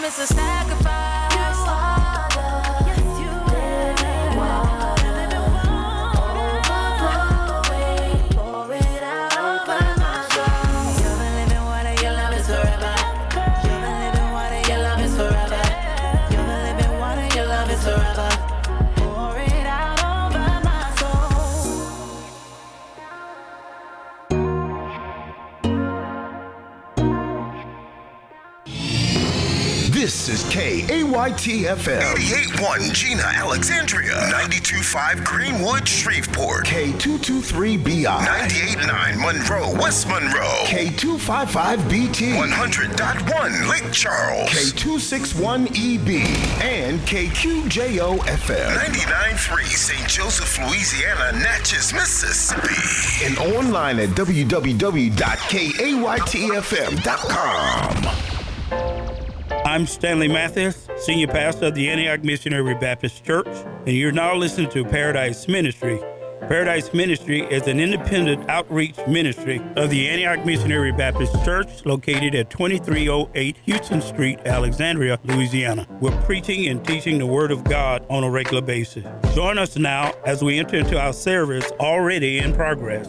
it's a sacrifice. This is KAYT-FM. 88.1 Gina, Alexandria. 92.5 Greenwood, Shreveport. K223BI. 98.9 Monroe, West Monroe. K255BT. 100.1 Lake Charles. K261EB. And KQJO-FM. 99.3 St. Joseph, Louisiana, Natchez, Mississippi. And online at www.kaytfm.com. I'm Stanley Mathis, Senior Pastor of the Antioch Missionary Baptist Church, and you're now listening to Paradise Ministry. Paradise Ministry is an independent outreach ministry of the Antioch Missionary Baptist Church located at 2308 Houston Street, Alexandria, Louisiana. We're preaching and teaching the Word of God on a regular basis. Join us now as we enter into our service already in progress.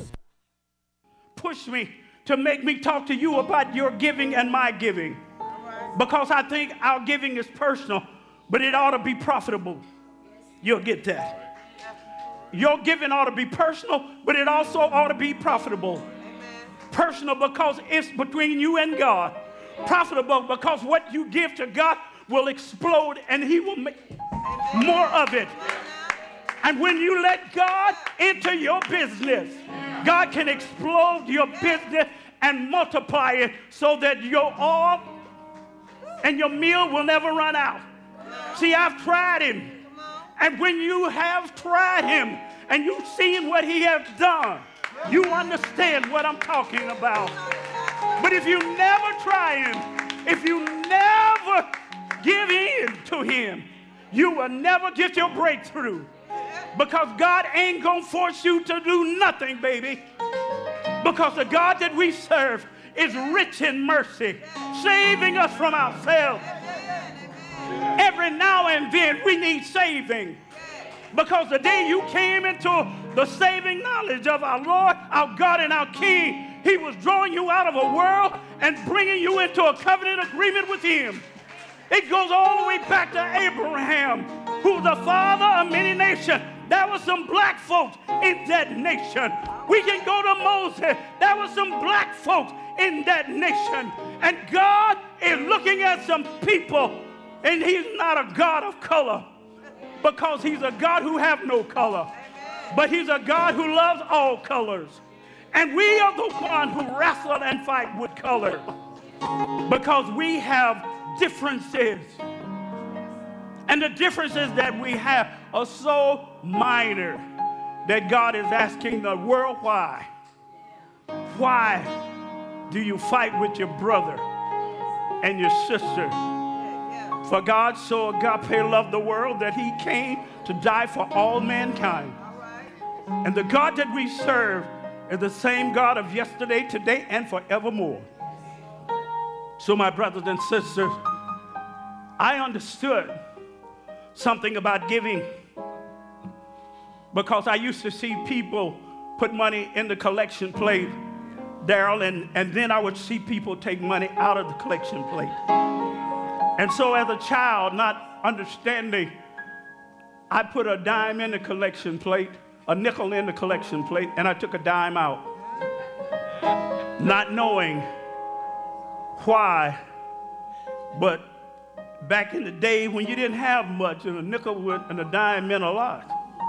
Push me to make me talk to you about your giving and my giving. Because I think our giving is personal, but it ought to be profitable. You'll get that. Your giving ought to be personal, but it also ought to be profitable. Personal because it's between you and God. Profitable because what you give to God will explode and He will make more of it. And when you let God into your business, God can explode your business and multiply it so that your all and your meal will never run out. See, I've tried Him. And when you have tried Him and you've seen what He has done, you understand what I'm talking about. But if you never try Him, if you never give in to Him, you will never get your breakthrough. Because God ain't gonna force you to do nothing, baby. Because the God that we serve is rich in mercy, saving us from ourselves. Every now and then we need saving. Because the day you came into the saving knowledge of our Lord, our God, and our King, He was drawing you out of a world and bringing you into a covenant agreement with Him. It goes all the way back to Abraham, who's the father of many nations. There were some black folks in that nation. We can go to Moses. There were some black folks in that nation. And God is looking at some people, and He's not a God of color, because He's a God who have no color. But He's a God who loves all colors. And we are the one who wrestle and fight with color, because we have differences. And the differences that we have are so minor that God is asking the world why. Why do you fight with your brother and your sister? For God so agape loved the world that He came to die for all mankind. And the God that we serve is the same God of yesterday, today, and forevermore. So my brothers and sisters, I understood something about giving, because I used to see people put money in the collection plate, Daryl, and then I would see people take money out of the collection plate. And so as a child, not understanding, I put a dime in the collection plate, a nickel in the collection plate, and I took a dime out, not knowing why. But back in the day when you didn't have much, and a nickel and a dime meant a lot.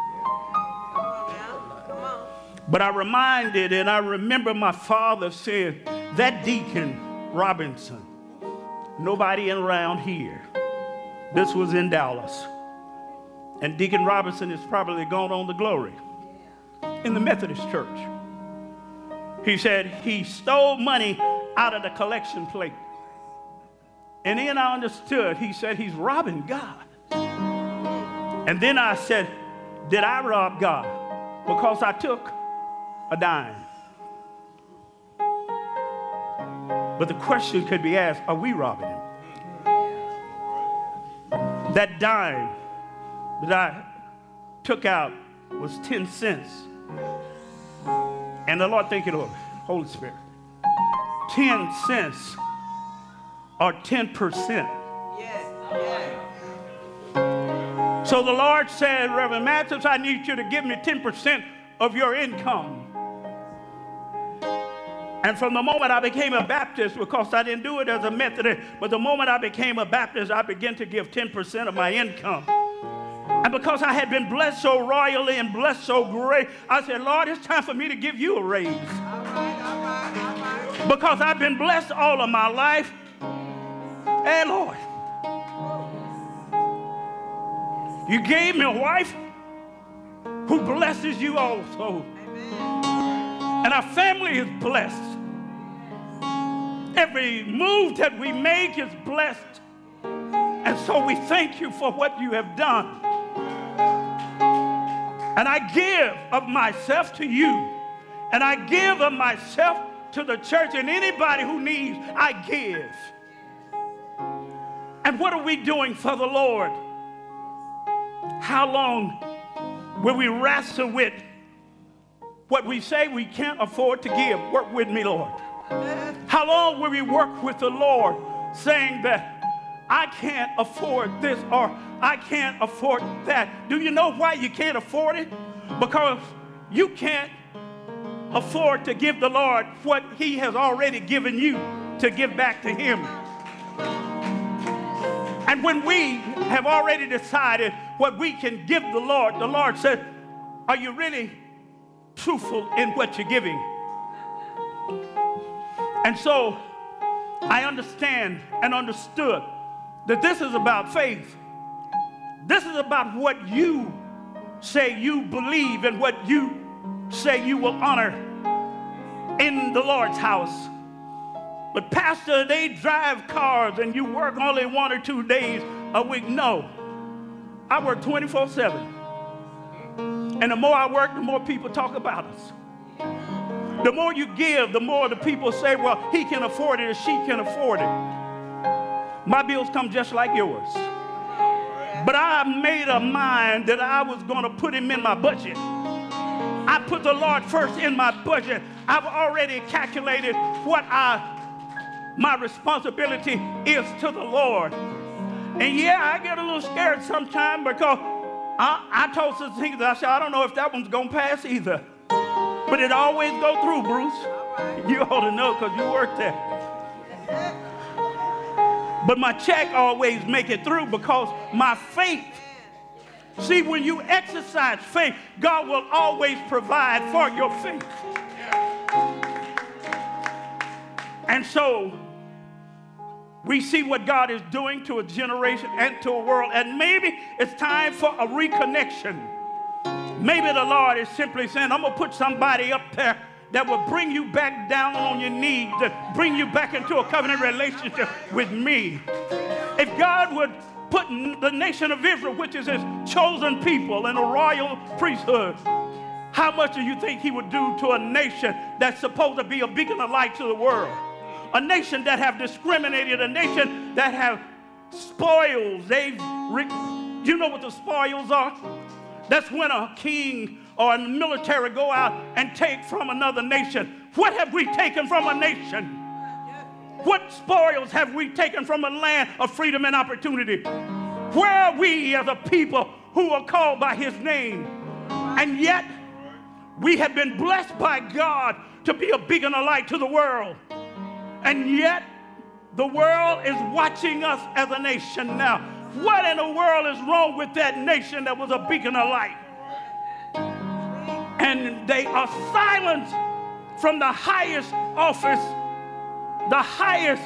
But I reminded and I remember my father saying, that Deacon Robinson, nobody around here. This was in Dallas. And Deacon Robinson is probably gone on to glory in the Methodist church. He said he stole money out of the collection plate. And then I understood. He said he's robbing God. And then I said, did I rob God? Because I took a dime. But the question could be asked, are we robbing Him? That dime that I took out was 10 cents. And the Lord, thank you, Lord, Holy Spirit. 10 cents or 10%. So the Lord said, Reverend Matthews, I need you to give me 10% of your income. And from the moment I became a Baptist, because I didn't do it as a Methodist, but the moment I became a Baptist, I began to give 10% of my income. And because I had been blessed so royally and blessed so great, I said, Lord, it's time for me to give you a raise. Because I've been blessed all of my life. Hey, Lord, you gave me a wife who blesses you also. And our family is blessed. Every move that we make is blessed. And so we thank you for what you have done. And I give of myself to you. And I give of myself to the church. And anybody who needs, I give. And what are we doing for the Lord? How long will we wrestle with what we say we can't afford to give? Work with me, Lord. How long will we work with the Lord saying that I can't afford this or I can't afford that? Do you know why you can't afford it? Because you can't afford to give the Lord what he has already given you to give back to him. And when we have already decided what we can give the Lord said, are you really truthful in what you're giving? And so I understand and understood that this is about faith. This is about what you say you believe and what you say you will honor in the Lord's house. But Pastor, they drive cars and you work only 1 or 2 days a week. No, I work 24/7. And the more I work, the more people talk about us. The more you give, the more the people say, well, he can afford it or she can afford it. My bills come just like yours. But I made a mind that I was going to put him in my budget. I put the Lord first in my budget. I've already calculated what my responsibility is to the Lord. And yeah, I get a little scared sometimes because I told Sister Hinkins, I said, I don't know if that one's going to pass either. But it always go through, Bruce. You ought to know because you work there. But my check always make it through because my faith. See, when you exercise faith, God will always provide for your faith. And so we see what God is doing to a generation and to a world. And maybe it's time for a reconnection. Maybe the Lord is simply saying, I'm going to put somebody up there that will bring you back down on your knees, to bring you back into a covenant relationship with me. If God would put the nation of Israel, which is his chosen people and a royal priesthood, how much do you think he would do to a nation that's supposed to be a beacon of light to the world? A nation that have discriminated, a nation that have spoils. You know what the spoils are? That's when a king or a military go out and take from another nation. What have we taken from a nation? What spoils have we taken from a land of freedom and opportunity? Where are we as a people who are called by his name? And yet, we have been blessed by God to be a beacon of light to the world. And yet, the world is watching us as a nation now. What in the world is wrong with that nation that was a beacon of light? And they are silenced from the highest office, the highest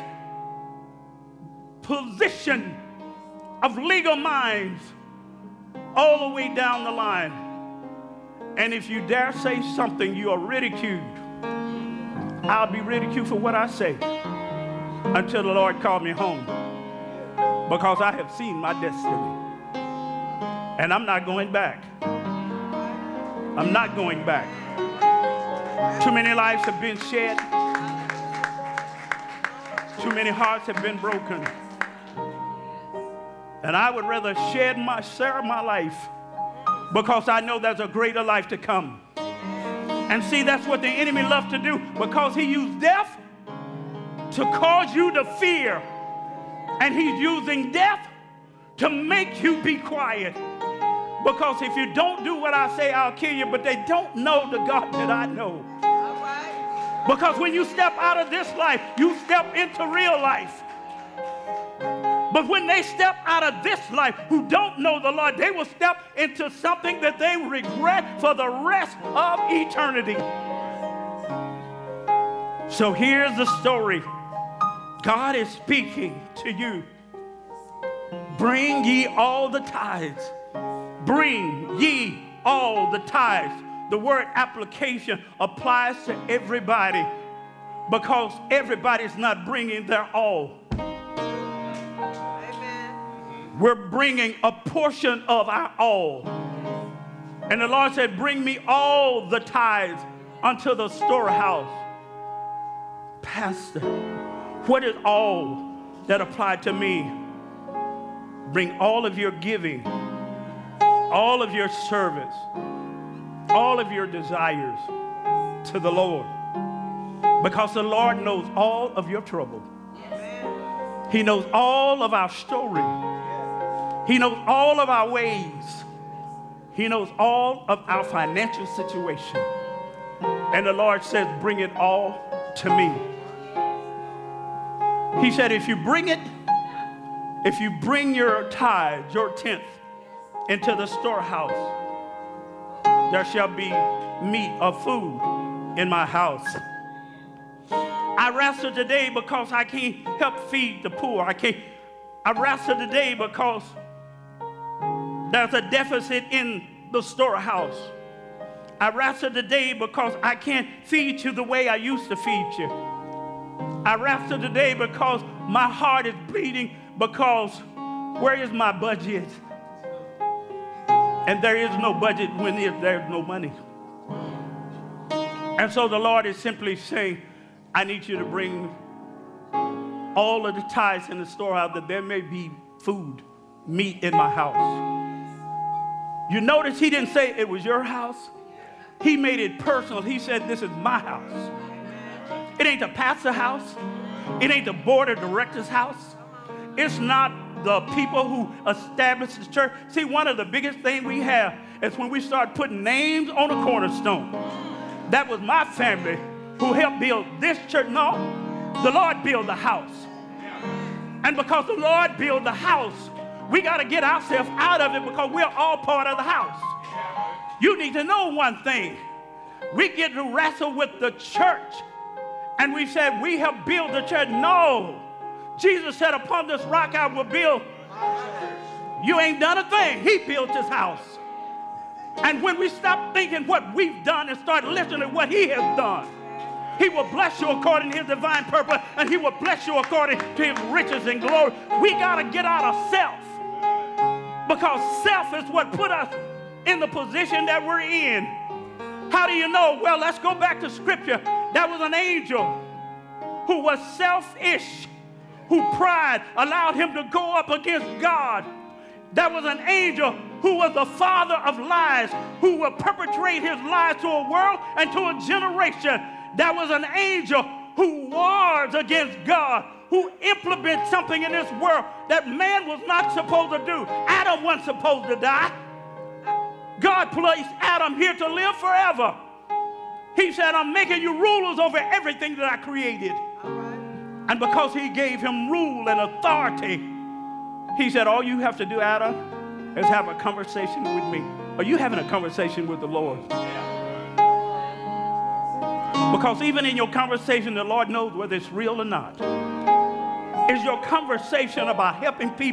position of legal minds, all the way down the line. And if you dare say something, you are ridiculed. I'll be ridiculed for what I say until the Lord called me home. Because I have seen my destiny. And I'm not going back. I'm not going back. Too many lives have been shed. Too many hearts have been broken. And I would rather share my life because I know there's a greater life to come. And see, that's what the enemy loves to do, because he used death to cause you to fear. And he's using death to make you be quiet. Because if you don't do what I say, I'll kill you. But they don't know the God that I know. Because when you step out of this life, you step into real life. But when they step out of this life, who don't know the Lord, they will step into something that they regret for the rest of eternity. So here's the story. God is speaking to you. Bring ye all the tithes. Bring ye all the tithes. The word application applies to everybody, because everybody's not bringing their all. We're bringing a portion of our all. And the Lord said, bring me all the tithes unto the storehouse. Pastor, what is all that applied to me? Bring all of your giving, all of your service, all of your desires to the Lord. Because the Lord knows all of your trouble. He knows all of our story. He knows all of our ways. He knows all of our financial situation. And the Lord says, bring it all to me. He said, if you bring your tithe, your tenth, into the storehouse, there shall be meat or food in my house. I wrestle today because I can't help feed the poor. I wrestle today because there's a deficit in the storehouse. I wrestle today because I can't feed you the way I used to feed you. I wrestle today because my heart is bleeding, because where is my budget? And there is no budget when there's no money. And so the Lord is simply saying, I need you to bring all of the tithes in the storehouse, that there may be food, meat in my house. You notice he didn't say it was your house. He made it personal. He said, this is my house. It ain't the pastor's house. It ain't the board of directors' house. It's not the people who established the church. See, one of the biggest things we have is when we start putting names on a cornerstone. That was my family who helped build this church. No, the Lord built the house. And because the Lord built the house, we got to get ourselves out of it, because we're all part of the house. You need to know one thing. We get to wrestle with the church, and we said we have built the church. No. Jesus said, upon this rock I will build. You ain't done a thing. He built his house. And when we stop thinking what we've done and start listening to what he has done, he will bless you according to his divine purpose, and he will bless you according to his riches and glory. We got to get out of self, because self is what put us in the position that we're in. How do you know? Well, let's go back to scripture. There was an angel who was selfish, who pride allowed him to go up against God. There was an angel who was the father of lies, who would perpetrate his lies to a world and to a generation. There was an angel who wars against God, who implements something in this world that man was not supposed to do. Adam wasn't supposed to die. God placed Adam here to live forever. He said, I'm making you rulers over everything that I created. And because he gave him rule and authority, he said, all you have to do, Adam, is have a conversation with me. Are you having a conversation with the Lord? Because even in your conversation, the Lord knows whether it's real or not. Is your conversation about helping people